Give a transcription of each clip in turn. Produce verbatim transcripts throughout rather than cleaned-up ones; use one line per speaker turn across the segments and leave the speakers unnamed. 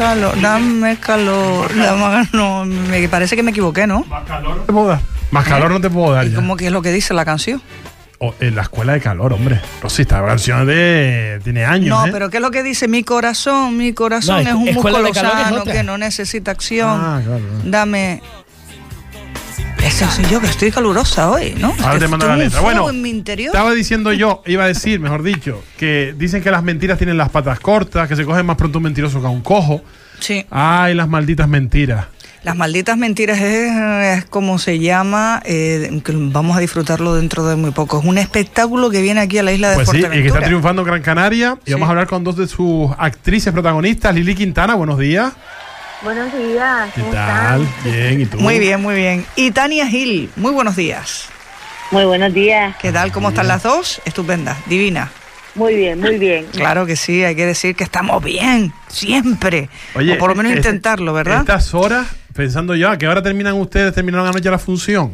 calor, dame calor. Dame, no, me parece que me equivoqué, ¿no?
Más calor no te puedo dar. Más calor ¿Eh? no te puedo dar.
¿Y
ya.
cómo que es lo que dice la canción?
Oh, en la escuela de calor, hombre. Rosy, esta canción de... tiene años,
No,
¿eh?
pero ¿qué es lo que dice? Mi corazón, mi corazón
No,
es un músculo sano
que,
que no necesita acción.
Ah, claro.
Dame... Ese soy yo, que estoy calurosa hoy, ¿no?
Ahora te mando la letra. Bueno,
en mi interior.
Estaba diciendo yo, iba a decir, mejor dicho, que dicen que las mentiras tienen las patas cortas, que se coge más pronto un mentiroso que a un cojo.
Sí.
Ay, las malditas mentiras.
Las malditas mentiras es, es como se llama, eh, que vamos a disfrutarlo dentro de muy poco. Es un espectáculo que viene aquí a la isla de
pues
Fuerteventura.
Sí, y que está triunfando en Gran Canaria. Y
sí.
vamos a hablar con dos de sus actrices protagonistas. Lili Quintana, buenos días.
Buenos días.
¿Qué tal?
Están?
Bien, ¿y tú?
Muy bien, muy bien. Y Tania Gil, muy buenos días.
Muy buenos días.
¿Qué tal? ¿Cómo están las dos? Estupenda, divina.
Muy bien, muy bien.
Claro que sí, hay que decir que estamos bien, siempre.
Oye,
o por lo menos
es,
intentarlo, ¿verdad?
Estas horas, pensando yo, ¿a qué hora terminan ustedes? ¿Terminaron anoche la función?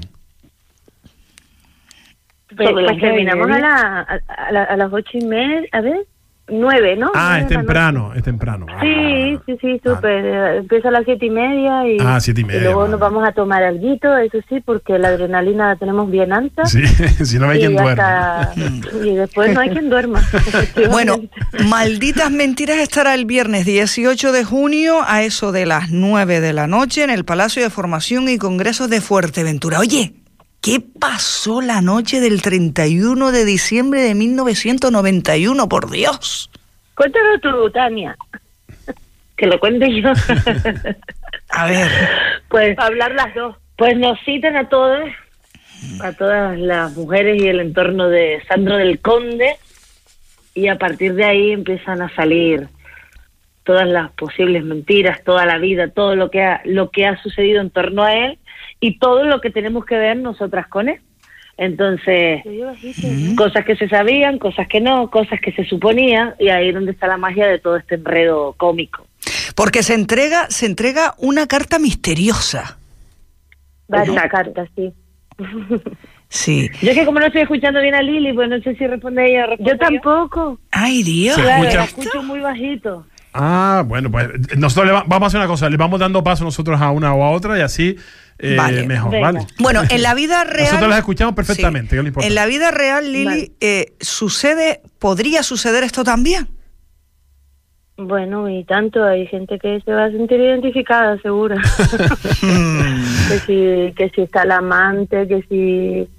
Pues, pues terminamos a, la, a, a, la, a las ocho y media, a ver, nueve, ¿no?
Ah, es temprano, es temprano.
Sí, ah, sí, sí, súper. Ah. Empieza a las siete y media y,
ah, siete y, media,
y luego
vale.
nos vamos a tomar alguito, eso sí, porque la adrenalina la tenemos bien alta.
Sí, si no hay quien duerma.
Y después no hay quien duerma.
Bueno, Malditas Mentiras estará el viernes dieciocho de junio a eso de las nueve de la noche en el Palacio de Formación y Congresos de Fuerteventura. Oye, ¿qué pasó la noche del treinta y uno de diciembre de mil novecientos noventa y uno? Por Dios.
Cuéntalo tú, Tania. Que lo cuente yo.
A ver.
Pues hablar las dos. Pues nos citan a todas, a todas las mujeres y el entorno de Sandro del Conde, y a partir de ahí empiezan a salir todas las posibles mentiras, toda la vida, todo lo que ha, lo que ha sucedido en torno a él y todo lo que tenemos que ver nosotras con él. Entonces, mm. cosas que se sabían, cosas que no, cosas que se suponían, y ahí es donde está la magia de todo este enredo cómico.
Porque se entrega, se entrega una carta misteriosa.
Varias Exacto. cartas, sí.
Sí.
Yo es que como no estoy escuchando bien a Lili, pues no sé si responde ella o responde yo. tampoco.
Ay, Dios.
Claro,
escucha?
la escucho muy bajito.
Ah, bueno, pues nosotros le va, vamos a hacer una cosa, le vamos dando paso nosotros a una o a otra y así eh, vale. mejor, Venga. ¿vale?
Bueno, en la vida real...
Nosotros las escuchamos perfectamente,
sí.
¿qué le importa?
En la vida real, Lili, vale. eh, ¿sucede, podría suceder esto también?
Bueno, y tanto, hay gente que se va a sentir identificada, seguro. que si que si está la amante, que si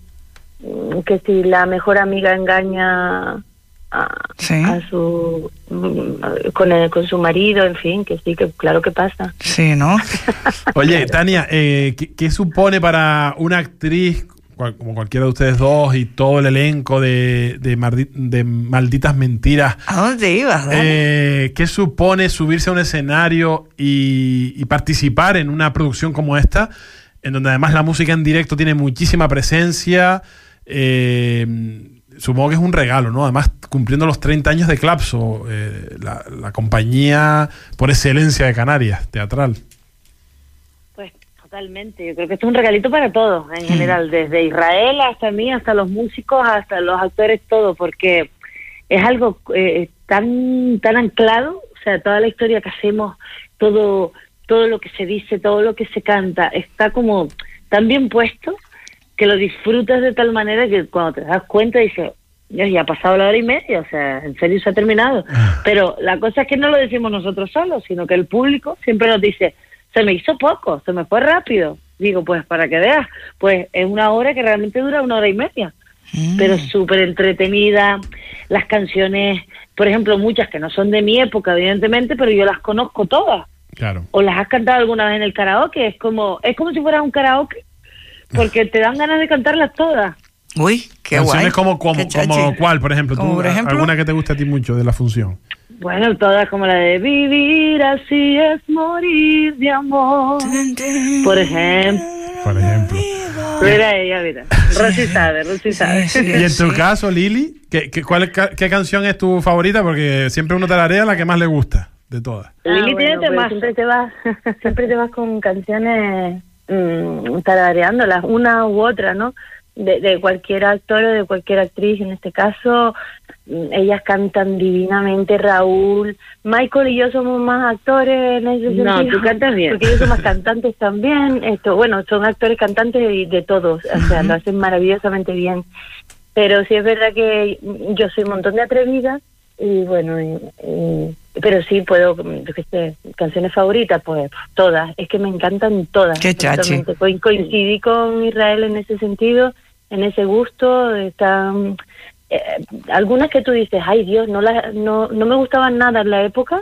que si la mejor amiga engaña a, ¿sí? a su con el, con su marido, en fin, que sí, que claro que pasa.
Sí, ¿no?
Oye, Tania, eh, ¿qué, ¿qué supone para una actriz cual, como cualquiera de ustedes dos y todo el elenco de, de, mardi, de Malditas Mentiras?
¿A dónde ibas?
Eh, ¿Qué supone subirse a un escenario y, y participar en una producción como esta, en donde además la música en directo tiene muchísima presencia? Eh, supongo que es un regalo, ¿no? Además, cumpliendo los treinta años de Clapso, eh, la, la compañía por excelencia de Canarias, teatral.
Pues totalmente, yo creo que esto es un regalito para todos, en mm. general, desde Israel hasta mí, hasta los músicos, hasta los actores, todo, porque es algo eh, tan tan anclado, o sea, toda la historia que hacemos, todo todo lo que se dice, todo lo que se canta, está como tan bien puesto, que lo disfrutas de tal manera que cuando te das cuenta dices, ya ha pasado la hora y media, o sea, en serio se ha terminado. Pero la cosa es que no lo decimos nosotros solos, sino que el público siempre nos dice, se me hizo poco, se me fue rápido. Digo, pues para que veas, pues es una hora que realmente dura una hora y media, mm. pero súper entretenida. Las canciones, por ejemplo, muchas que no son de mi época, evidentemente, pero yo las conozco todas.
Claro.
O las has cantado alguna vez en el karaoke, es como, es como si fuera un karaoke, porque te dan ganas de cantarlas todas.
Uy, qué
canciones
guay.
como, como, como ¿cuál, por ejemplo? ¿Tú,
por ejemplo?
¿Alguna que te guste a ti mucho de la función?
Bueno, todas como la de vivir así es morir de amor, por ejemplo.
Por ejemplo.
Mira ella, mira. Rosy sabe, Rosy sabe.
Sí, sí,
y en tu
sí.
caso, Lili, ¿qué, qué, cuál, qué canción es tu favorita? Porque siempre uno tararea la que más le gusta de todas.
Ah, Lili bueno, tiene pues temas. Siempre te vas, siempre te vas con canciones mmm, tarareándolas, una u otra, ¿no? de, de cualquier actor o de cualquier actriz, en este caso, ellas cantan divinamente. Raúl, Michael y yo somos más actores en ese sentido.
No, tú cantas bien.
Porque ellos son más cantantes también. Esto, bueno, son actores cantantes de, de todos, o sea, lo hacen maravillosamente bien. Pero sí es verdad que yo soy un montón de atrevida y bueno, y, y, pero sí puedo, yo qué sé, canciones favoritas, pues todas. Es que me encantan todas.
Qué chachi.
Co- coincidí con Israel en ese sentido, en ese gusto. Están eh, algunas que tú dices, ay Dios, no, la, no, no me gustaban nada en la época,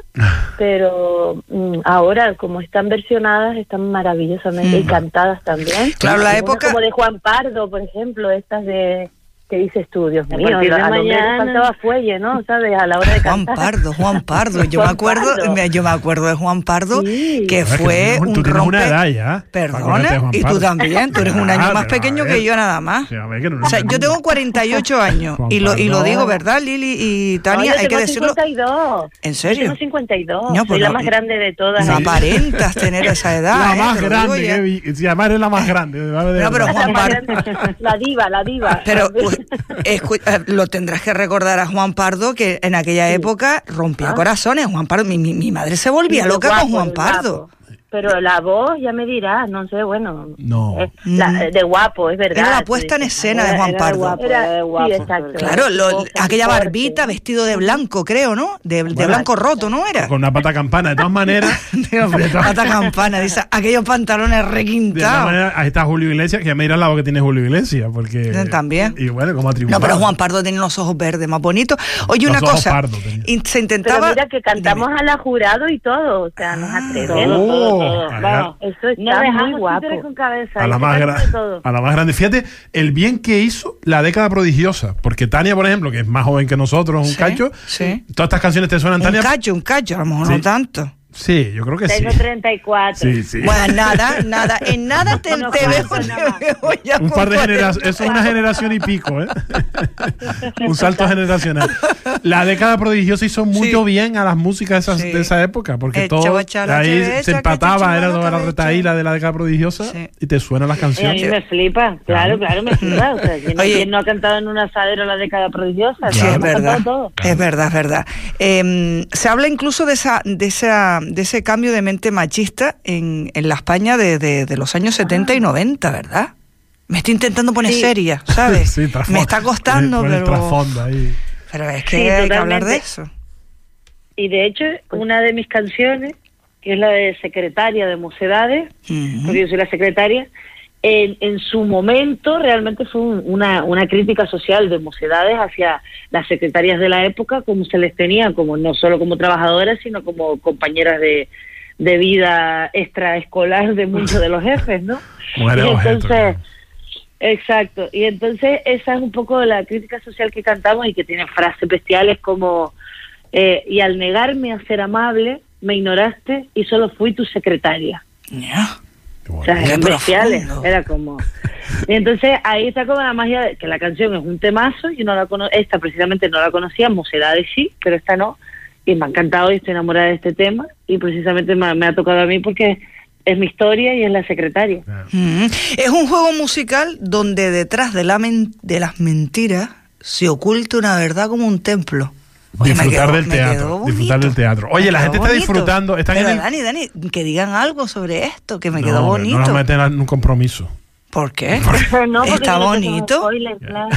pero mm, ahora como están versionadas, están maravillosamente,
Mm.
y cantadas también.
Claro, la
Algunas
época-
como de Juan Pardo, por ejemplo, estas de... que dices tú, Dios
A
mío,
partir de
al hombre le
mañana.
faltaba fuelle, ¿no? ¿Sabes? A la hora de
Juan
cantar.
Pardo, Juan Pardo. Yo me
Juan
acuerdo,
Pardo.
me- yo me acuerdo de Juan Pardo,
Sí.
que
Es que
fue
tú tienes-
un
tú tienes
rompe.
una edad ya, para acordarte de
Perdona,
Juan
y tú
Pardo.
también. Tú eres un
Ah,
año más
pero a
pequeño
ver.
que yo nada más.
Sí, a ver, que no-
O sea, yo tengo cuarenta y ocho años
Juan
y lo, y lo
Pardo.
digo, ¿verdad, Lili y Tania?
No, yo
Hay que
tengo
decirlo.
cincuenta y dos.
¿En
Yo
serio?
tengo cincuenta y dos.
No,
Soy
pues
la
no-
más grande de todas.
No
Sí.
aparentas tener esa edad.
La
¿eh?
más
Te lo
grande,
digo ya.
que vi- sí, además eres la más grande. de- de
No, pero
verdad.
Juan
La más
Pardo.
grande. La diva, la diva.
Pero pues, escu- eh, lo tendrás que recordar a Juan Pardo, que en aquella época rompía
Ah.
corazones. Juan Pardo, mi, mi, mi madre se volvía
Sí,
loca
guapo,
con Juan
el
Pardo.
guapo. Pero la voz, ya me dirás, no sé, bueno.
No.
eh, la-
Mm.
de guapo, es verdad.
Era la
tú
puesta en
dices,
escena de
Era-
Juan
era
Pardo.
guapo.
Era,
de guapo.
sí, exacto.
Claro, lo-
Voz
aquella
fuerte.
barbita, vestido de blanco, creo, ¿no? De, de
Bueno.
blanco roto, ¿no era?
Con una pata campana. De todas maneras,
Digo,
de todas-
pata campana, dice, aquellos pantalones
de todas
requintados.
maneras, ahí está Julio Iglesias, que ya me dirás la voz que tiene Julio Iglesias, porque...
También.
Y bueno, como atributo.
No, pero Juan Pardo tiene los ojos verdes, más bonitos. Oye,
Los
una
ojos
cosa,
pardos tenía.
y se
Pero
intentaba...
mira que cantamos
Dime.
a la jurado y todo, o sea, nos
Ah.
atrevemos.
Oh,
Todo, todo,
allá.
vamos.
Eso está
No dejamos
muy guapo.
títeres con cabeza.
A
y
la,
se
más
canta
gra-
de todo.
a la más grande. Fíjate el bien que hizo la década prodigiosa. Porque Tania, por ejemplo, que es más joven que nosotros, un
Sí,
cacho.
sí.
Todas estas canciones te suenan,
Un
Tania.
cacho, un cacho, a lo mejor
Sí.
no tanto.
Sí, yo creo que sí.
Tengo treinta y cuatro.
Sí, sí.
Bueno, nada, nada, en nada te,
No,
te
no,
veo,
no,
te
nada más.
veo ya
Un
con
par de
cuarenta.
generaciones, eso es una generación y pico, ¿eh? Un salto generacional. La década prodigiosa hizo mucho
Sí.
bien a las músicas de, esas-
Sí.
de esa época, porque
Eh,
todo
chava, chala,
ahí
chala,
se
chala,
empataba,
chala,
era
chala,
toda la
chala,
retaíla de la década prodigiosa
Sí.
y te suenan las
Y a mí
canciones.
me flipa, claro, claro, me flipa. O sea, ¿quién,
Oye.
quién no ha cantado en un asadero la década prodigiosa?
Sí,
Claro.
es
Hemos
verdad.
cantado todo.
Es verdad, es verdad. Eh, se habla incluso de esa, de esa, de ese cambio de mente machista en, en la España de, de, de los años setenta y noventa, ¿verdad? Me estoy intentando poner
Sí.
seria, ¿sabes?
Sí, trasfondo.
Me está costando,
Con el
pero,
trasfondo ahí.
pero es que
Sí,
hay que hablar de
totalmente.
eso.
Y de hecho, una de mis canciones, que es la de secretaria de Mocedades,
Ujú.
porque yo soy la secretaria, en, en su momento realmente fue un- una, una crítica social de Mocedades hacia las secretarias de la época, como se les tenía, como no solo como trabajadoras, sino como compañeras de, de vida extraescolar de muchos de los jefes, ¿no?
Mujeres
Y
objeto,
entonces,
claro.
exacto, y entonces esa es un poco la crítica social que cantamos y que tiene frases bestiales como eh, y al negarme a ser amable, me ignoraste y solo fui tu secretaria.
Ya.
Qué
O
bueno.
sea,
Qué
eran bestiales,
profundo.
era como... Y entonces ahí está como la magia de que la canción es un temazo, yo no la cono esta precisamente no la conocía, Mocedades sí, pero esta no, y me ha encantado y estoy enamorada de este tema, y precisamente me, me ha tocado a mí porque es mi historia y es la secretaria.
Claro.
Mm. Es un juego musical donde detrás de, la men- de las mentiras se oculta una verdad como un templo. Oye, me
Disfrutar
quedó-
del
me quedó
teatro,
bonito.
disfrutar del teatro. Oye,
Me
la
quedó
gente está
bonito.
disfrutando, están
Pero
en el-
Dani, Dani, que digan algo sobre esto, que me
No,
quedó
hombre,
bonito.
No nos meten en un compromiso.
¿Por qué?
No, porque
Está
yo no tengo
bonito.
spoiler, claro.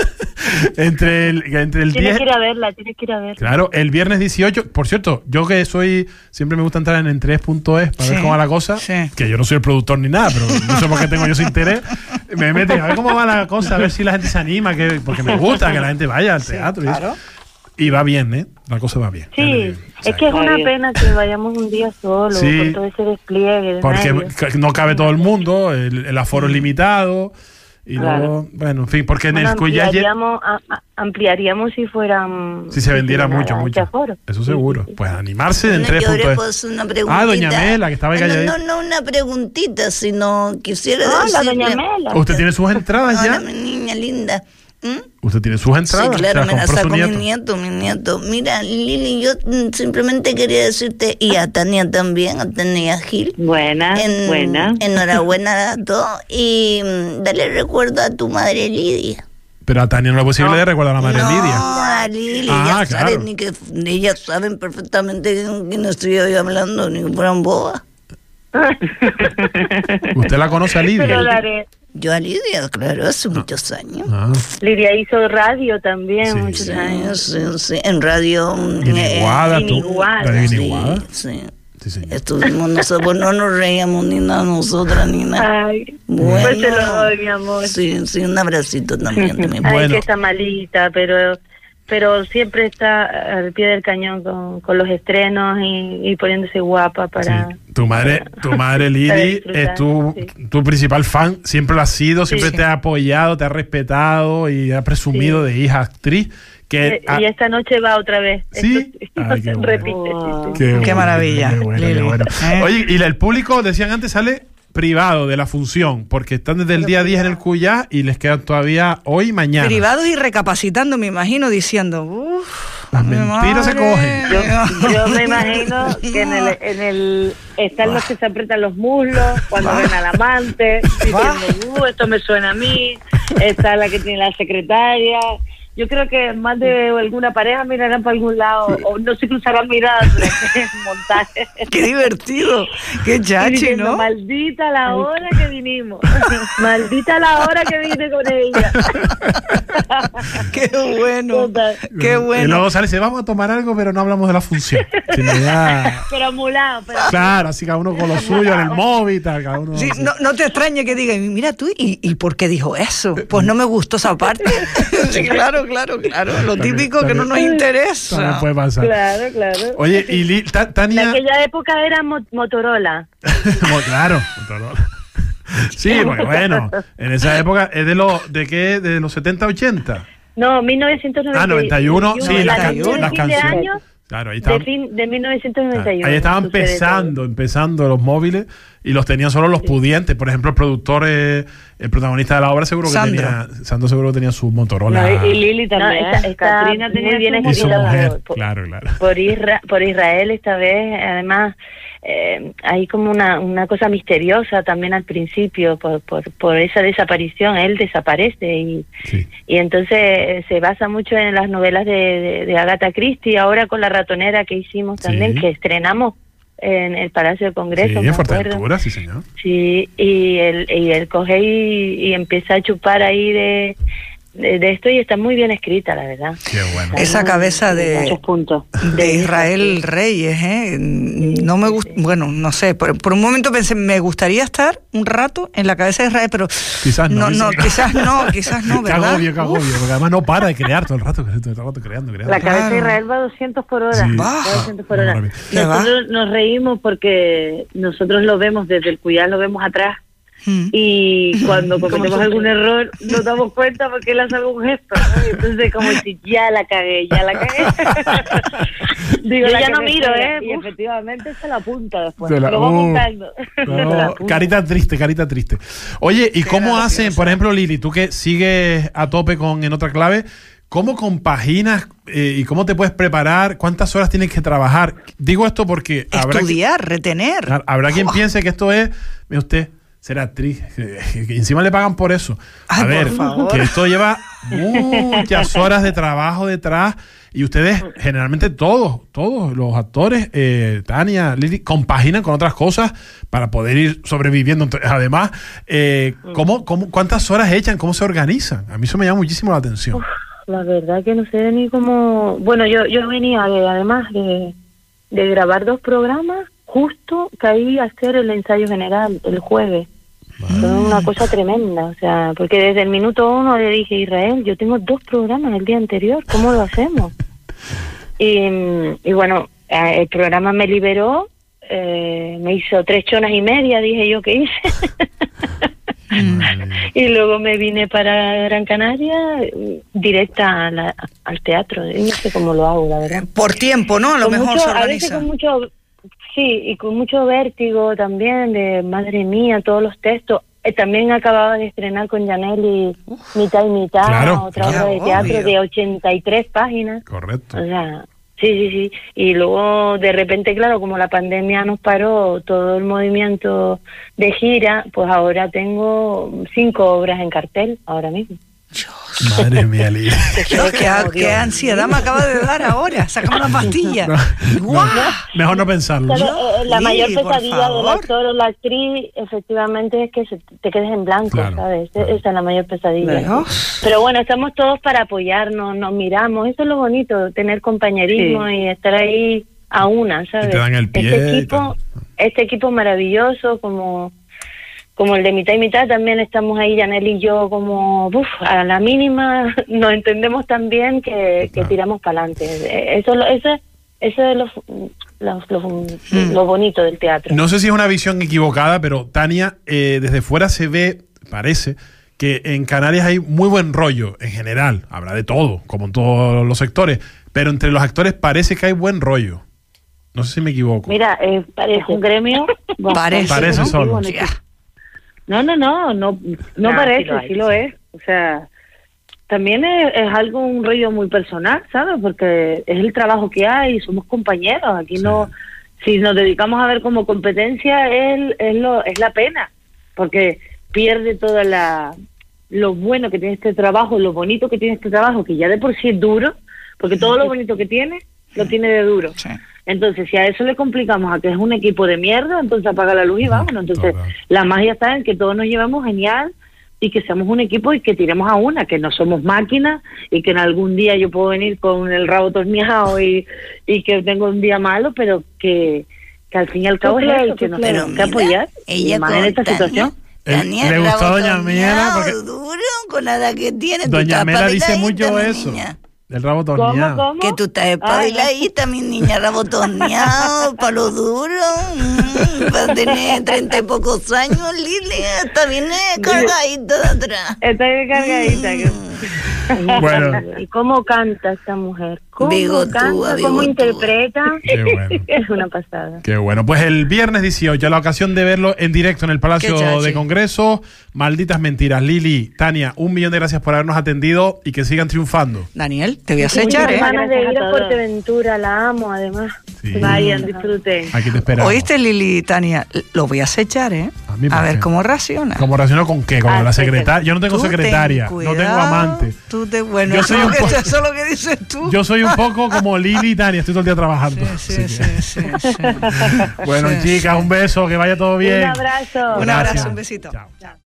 entre el, entre el
Tienes
diez...
que ir a verla, tienes que ir a verla.
Claro, el viernes dieciocho, por cierto, yo que soy, siempre me gusta entrar en entrees punto es para
Sí,
ver cómo va la cosa,
sí.
que yo no soy el productor ni nada, pero no sé por qué tengo yo ese interés, me meten a ver cómo va la cosa, a ver si la gente se anima, que, porque me gusta que la gente vaya al teatro. y eso.
claro.
Y va bien, ¿eh? La cosa va bien. ya le
Sí,
digo. O sea,
es que es
está
una
bien.
pena que vayamos un día solo,
Sí.
con todo ese despliegue de
porque
medios.
ca- no cabe todo el mundo, el, el aforo es limitado, y
Claro.
luego, bueno, en fin, porque en
Bueno,
el Cuyas
ampliaríamos, a- a- ampliaríamos si fueran...
si se vendiera
tuviera
mucho,
este
mucho.
aforo.
Eso
Sí,
seguro.
sí, sí.
Pues animarse en
No,
tres
yo
punto
le
es.
puedo hacer una preguntita.
Ah, doña Mela, que estaba ahí
no,
calladita.
no, no una preguntita, sino quisiera
Ah, la
decirle...
doña Mela.
Usted tiene sus entradas
Hola,
ya.
mi niña linda.
¿Mm?
Usted tiene sus entradas.
Sí, claro,
se
me la
compró su
sacó
nieto.
mi nieto, mi nieto. Mira, Lili, yo mm, simplemente quería decirte, y a Tania también, a Tania Gil.
Buena,
en,
buena.
Enhorabuena a todos y mm, dale recuerdo a tu madre Lidia.
Pero a Tania no es posible
No.
de recordar a la madre
no,
Lidia.
a Lili,
Ah,
ya
claro.
saben, ni que, ellas saben perfectamente con quién estoy hoy hablando, ni que fueran bobas.
¿Usted la conoce a Lidia?
Pero la haré.
Yo a Lidia, claro, hace muchos años.
Ah,
Lidia hizo radio también
Sí,
muchos
sí.
años.
Sí, sí, en radio. mm,
Guiniguada,
eh,
tú.
Guiniguada.
Radio
sí,
Guiniguada.
sí.
Sí, señor.
Estuvimos nosotros, pues no nos reíamos ni nada nosotras ni nada.
Ay,
Bueno.
pues te lo doy, mi amor.
Sí, sí, un abracito también de mi
Ay,
Bueno.
que está malita, pero pero siempre está al pie del cañón con, con los estrenos y, y poniéndose guapa para...
Sí. Tu madre, tu madre
Para
Lili
disfrutar,
es tu,
sí.
tu principal fan, siempre lo ha sido, siempre
Sí.
te ha apoyado, te ha respetado y ha presumido
Sí.
de hija actriz. Que,
Eh, y esta noche va otra vez.
¿Sí?
Esto-
Ay, qué bueno.
repite, sí, sí.
Qué,
Qué maravilla,
qué bueno, qué
Lili.
bueno.
¿Eh?
Oye, y el público, decían antes, sale privado de la función, porque están desde el día diez en el Cuyá y les quedan todavía hoy y mañana.
Privados y recapacitando, me imagino, diciendo, uff,
Las mentiras se cogen.
Yo, yo me imagino que en el, en el están los que se apretan los muslos cuando ven al amante, diciendo, uh, esto me suena a mí. Está la que tiene la secretaria. Yo creo que más de alguna pareja mirarán para algún lado o no se cruzarán miradas durante el montaje.
Qué divertido, qué
Y
chachi,
diciendo,
¿no?
maldita la hora que vinimos. Maldita la hora que vine con ella.
Qué bueno,
Total.
qué
Y
bueno.
luego sale y dice, vamos a tomar algo, pero no hablamos de la función. Sino ya-
Pero mulado, pero
Claro, así cada uno con lo suyo en el móvil, tal, cada uno.
Sí, no, no te extrañe que diga, mira tú, ¿y, ¿y por qué dijo eso? Pues no me gustó esa parte. Sí, claro, claro, claro. Lo
También-
típico que no nos
también-
interesa.
También puede pasar.
claro, claro.
Oye, y Li- Ta-
En
Tania.
aquella época era mo- Motorola.
Mo- claro. Motorola. Sí, porque bueno, en esa época es de los de qué, de los setenta, ochenta.
No, mil novecientos noventa
Ah, noventa y uno, sí,
la
las,
canción
can-
de
las
fin de
canciones.
año
Claro, ahí
de,
estaban,
fin, de mil novecientos noventa y uno.
ahí estaban
sucede
empezando, empezando los móviles y los tenían solo los pudientes. Por ejemplo, el productor, eh, el protagonista de la obra, seguro que
Sandro.
tenía, Sandro seguro que tenía su Motorola.
No, y, y Lili también.
No,
¿eh?
está- está
Catrina tenía
muy bien
su
y su
Motorola.
mujer,
Por-
claro, claro.
por, Isra- por Israel esta vez, además, eh, hay como una, una cosa misteriosa también al principio por, por, por esa desaparición. Él desaparece y,
Sí.
y entonces eh, se basa mucho en las novelas de, de, de Agatha Christie, ahora con La ratonera que hicimos también,
Sí.
que estrenamos en el Palacio de Congreso.
Sí,
me
en
acuerdo.
Fuerteventura, sí, señor.
Sí, y él, y él coge y, y empieza a chupar ahí de, de, de esto y está muy bien escrita, la verdad.
Qué bueno.
Esa cabeza de,
Muchos puntos.
de Israel Reyes, ¿eh? No me gusta, bueno, no sé, por, por un momento pensé, me gustaría estar un rato en la cabeza de Israel, pero
Quizás no,
no, no,
dice.
quizás no, quizás no,
Qué
¿verdad?
agobio, qué agobio, porque además no para de crear todo el rato, todo el rato creando, creando.
La cabeza
Claro.
de Israel va a doscientos por hora.
Sí.
Va
Ah,
a doscientos por hora.
maravilla.
¿Qué va?
Nosotros nos reímos porque nosotros lo vemos desde el Cuyá, lo vemos atrás.
Mm.
Y cuando cometemos
Como
algún error nos damos cuenta porque él hace algún gesto, ¿no? Y entonces como si ya la cagué, ya la cagué. Digo,
Yo
la
ya
que
no
me
miro,
espera.
¿eh?
Y
Uf.
efectivamente se la apunta después.
Se la-
lo va
uh,
apuntando. Se la
No,
apunta.
carita triste, carita triste. Oye, ¿y
Qué
cómo
gracioso.
hacen, por ejemplo, Lili, tú que sigues a tope con En Otra Clave, cómo compaginas eh, y cómo te puedes preparar? ¿Cuántas horas tienes que trabajar? Digo esto porque habrá,
Estudiar, retener.
Claro, habrá quien
¡Fua!
piense que esto es, mire usted, ser actriz, que, que encima le pagan por eso. A
Ay,
ver,
por favor.
que esto lleva muchas horas de trabajo detrás y ustedes, generalmente todos, todos los actores, eh, Tania, Lili, compaginan con otras cosas para poder ir sobreviviendo. Entonces, además, eh, ¿cómo, cómo, ¿cuántas horas echan? ¿Cómo se organizan? A mí eso me llama muchísimo la atención.
La verdad que no sé ni cómo... Bueno, yo yo venía de, además de, de grabar dos programas, justo caí a hacer el ensayo general el jueves. Fue una cosa tremenda, o sea, porque desde el minuto uno le dije, Israel, yo tengo dos programas el día anterior, ¿cómo lo hacemos? Y, y bueno, eh, el programa me liberó, eh, me hizo tres chonas y media, dije yo que hice. Y luego me vine para Gran Canaria, directa a la- al teatro. No sé cómo lo hago, la verdad.
Por tiempo, ¿no? A lo
Con
mejor
mucho-
se
a veces
organiza.
con mucho, sí, y con mucho vértigo también, de madre mía, todos los textos.
eh, también acababa de estrenar con Janelli Mitad y Mitad,
Claro,
otra
claro.
obra de teatro
Obvio.
de ochenta y tres páginas.
Correcto.
O sea, sí, sí, sí. Y luego, de repente, claro, como la pandemia nos paró todo el movimiento de gira, pues ahora tengo cinco obras en cartel, ahora mismo.
Madre mía, Lili.
Dios, qué, qué ansiedad me acaba de dar ahora. Sacame una pastilla.
No,
¡Guau!
Mejor no pensarlo.
Claro, eh, la
Lili,
mayor
por
pesadilla del
favor.
actor o la actriz, efectivamente, es que se, te quedes en blanco,
Claro,
¿sabes?
claro.
Esa es la mayor pesadilla.
Dios.
Pero bueno, estamos todos para apoyarnos, nos miramos. Eso es lo bonito, tener compañerismo
Sí.
y estar ahí a una, ¿sabes?
Y te dan el pie
Este
y
equipo,
tal.
este equipo maravilloso, como como el de Mitad y Mitad, también estamos ahí, Janel y yo, como uf, a la mínima nos entendemos tan bien que, que
Claro.
tiramos para adelante. Eso, es lo- eso, eso es lo, lo, lo-
Mm.
lo bonito del teatro.
No sé si es una visión equivocada, pero Tania, eh, desde fuera se ve, parece, que en Canarias hay muy buen rollo en general. Habrá de todo, como en todos los sectores, pero entre los actores parece que hay buen rollo. No sé si me equivoco.
Mira, eh, es un gremio...
Parece,
Parece
¿no?
solo.
bonito.
Ya.
No, no, no, no, no
Ah,
parece,
sí lo hay,
sí lo
sí.
es. O sea, también es, es algo, un rollo muy personal, ¿sabes? Porque es el trabajo que hay, somos compañeros. Aquí
Sí.
no, si nos dedicamos a ver como competencia, es, es, lo, es la pena, porque pierde toda la lo bueno que tiene este trabajo, lo bonito que tiene este trabajo, que ya de por sí es duro, porque todo lo bonito que tiene, lo tiene de duro.
Sí.
Entonces, si a eso le complicamos a que es un equipo de mierda, entonces apaga la luz y vámonos. Entonces,
Total.
la magia está en que todos nos llevamos genial y que seamos un equipo y que tiremos a una, que no somos máquinas y que en algún día yo puedo venir con el rabo torneado y, y que tengo un día malo, pero que, que al fin y al cabo es eso, que nos
Pero
tenemos que
mira,
apoyar
ella
y más en
con
esta
Tania-
situación.
Eh,
Tania,
le
el
gustó
rabo
Doña Mela
torneado,
porque-
duro, con la edad que tiene. Tú
Doña
estás
Mela dice
espabiladita,
mucho
mi
eso.
niña.
El rabo
¿Cómo,
torneado.
cómo?
Que tú estás espabiladita, mi niña, rabo torneado, palo duro, mm, para tener treinta y pocos años, Lili, hasta viene cargadita de atrás.
Está bien cargadita. que-
Bueno,
¿Y cómo canta esta mujer? ¿Cómo
Bigotúa,
canta? ¿Cómo
bigotúa.
interpreta?
qué bueno.
Es una pasada.
Qué bueno. Pues el viernes dieciocho, la ocasión de verlo en directo en el Palacio
Qué chachi.
de Congreso. Malditas mentiras. Lili, Tania, un millón de gracias por habernos atendido y que sigan triunfando.
Daniel, te voy a
Muchas
acechar, ¿eh?
ganas de
Gracias
ir
a
a
todos.
Fuerteventura, la amo además.
Sí.
Vayan, disfruten.
Aquí te esperamos.
¿Oíste, Lili y Tania? Lo voy a acechar, ¿eh?
A mí,
A
¿por
ver
qué?
cómo reacciona.
¿Cómo relaciono con qué? Con
Ah,
la
sí,
secretaria. Yo no tengo
Tú ten
secretaria, no tengo
cuidado,
amante.
Tú te, bueno,
Yo
eso,
soy
es
un
lo que-
po-
eso es lo que dices tú.
Yo soy un poco como Lili y Tania, estoy todo el día trabajando.
Sí,
Así
sí,
que-
sí, sí, sí.
Bueno,
Sí,
chicas,
sí.
un beso, que vaya todo bien.
Un abrazo.
Un
Gracias.
abrazo, un besito.
Chao.